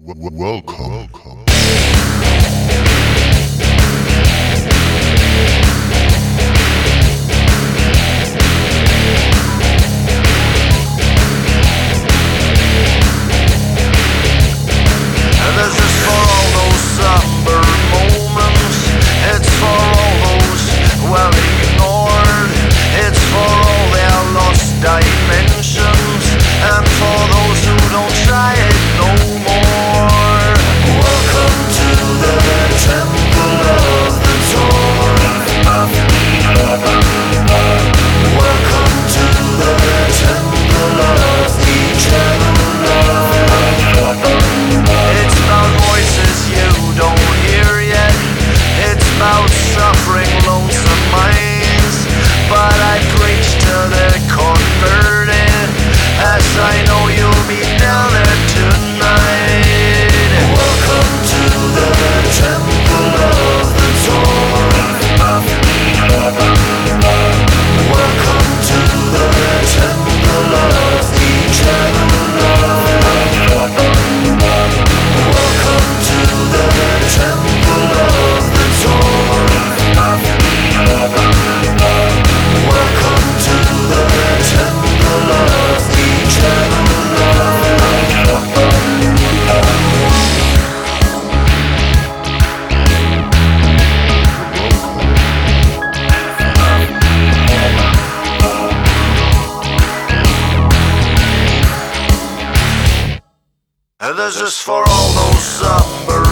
Welcome. This is for all those somber moments. It's for all those well ignored. It's for all their lost dimensions, and for those who don't try it no more. Welcome to the temple of the torn. Welcome to the temple of eternal love. It's about voices you don't hear yet. It's about suffering, lonesome minds. But I preach to the converted, as I know you'll be down there tonight. Welcome to the temple of the torn. Welcome to the temple of eternal love. Welcome to the temple of the torn. Welcome to the temple of eternal love. This is for all those somber